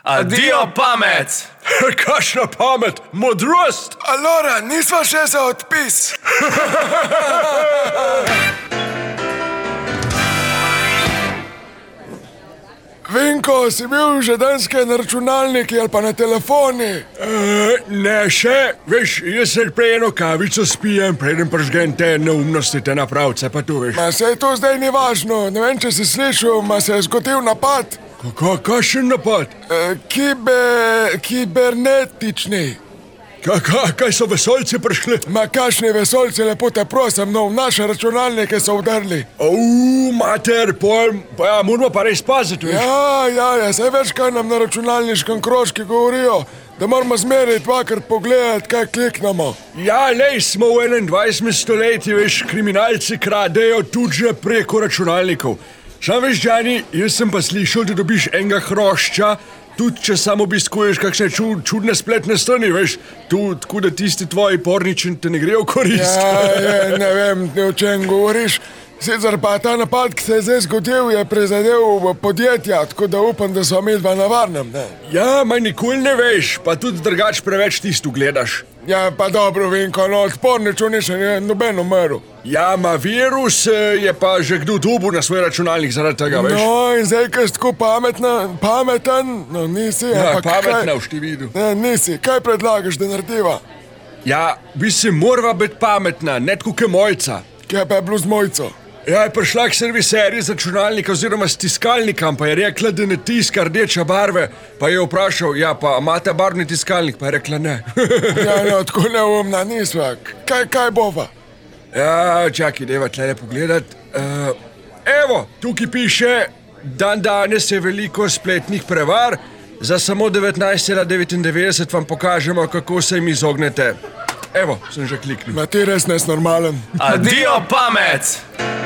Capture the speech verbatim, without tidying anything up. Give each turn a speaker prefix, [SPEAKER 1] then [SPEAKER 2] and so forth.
[SPEAKER 1] Adijo pamet!
[SPEAKER 2] Kakšna pamet, modrost!
[SPEAKER 3] Alora, nisva še za odpis. Vinko, si bil že danske na računalniki ali pa na telefoni?
[SPEAKER 2] E, ne še, veš, jaz se prej eno kavico spijem, preden pržgem te neumnosti, te napravce, pa tu veš.
[SPEAKER 3] Ma sej to zdaj ni važno, ne vem, če si slišal, ma se je zgodil napad.
[SPEAKER 2] Kako, kakšen napad?
[SPEAKER 3] E, kibe, kibernetični.
[SPEAKER 2] Kaka, kaj so vesoljci prišli?
[SPEAKER 3] Ma kakšni vesoljci, lepo te prosim, no, v naše računalnike so vdrli.
[SPEAKER 2] Uuu, mater, pojem, pa ja, moramo pa res paziti, veš.
[SPEAKER 3] Ja, ja, ja, saj veš, kaj nam na računalniškem krožki govorijo, da moramo zmeraj dvakrat pogledati, kaj kliknemo.
[SPEAKER 2] Ja, lej, smo v enaindvajsetem stoletju, veš, kriminalci kradejo tudi že preko računalnikov. Sam veš, Džani, jaz sem pa slišal, da dobiš enega hrošča, tudi če samo obiskuješ kakšne čud, čudne spletne strani, veš, tu, tako da tisti tvoji porniči te ne grejo v korist.
[SPEAKER 3] Ja, je, ne vem, o čem govoriš. Sicer pa ta napad, ki se je zdaj zgodil, je prizadel podjetja, tako da upam, da so midva na varnem, ne?
[SPEAKER 2] Ja, ma nikoli ne veš, pa tudi drugač preveč tisto gledaš.
[SPEAKER 3] Ja, pa dobro, Vinko, no, odporniču ni še noben umrl.
[SPEAKER 2] Ja, ma virus je pa že kdo dobil na svoj računalnik zaradi tega, veš.
[SPEAKER 3] No, in zdaj, kaj si tako pametna, pameten, no nisi,
[SPEAKER 2] ja,
[SPEAKER 3] ampak
[SPEAKER 2] pametna
[SPEAKER 3] kaj...
[SPEAKER 2] v štividu.
[SPEAKER 3] Ne, nisi, kaj predlagaš, da narediva?
[SPEAKER 2] Ja, bi se morala biti pametna, ne tako ke mojca.
[SPEAKER 3] Kaj pa je bilo z mojco?
[SPEAKER 2] Ja, je prišla k serviserji z računalnika oziroma stiskalnikam, pa je rekla, da ne tiska rdeče barve, pa je vprašal, ja, pa imate barvni tiskalnik, pa je rekla ne.
[SPEAKER 3] Ja, no, tako neumna nisva. Kaj, kaj bova?
[SPEAKER 2] Ja, čakaj, deva tlele pogledat. Uh, evo, tukaj piše, dan danes je veliko spletnih prevar, za samo devetnajst cela devetindevetdeset vam pokažemo, kako se jim izognete. Evo, sem že kliknil.
[SPEAKER 3] Ma ti res nes normalen.
[SPEAKER 1] Adijo pamet!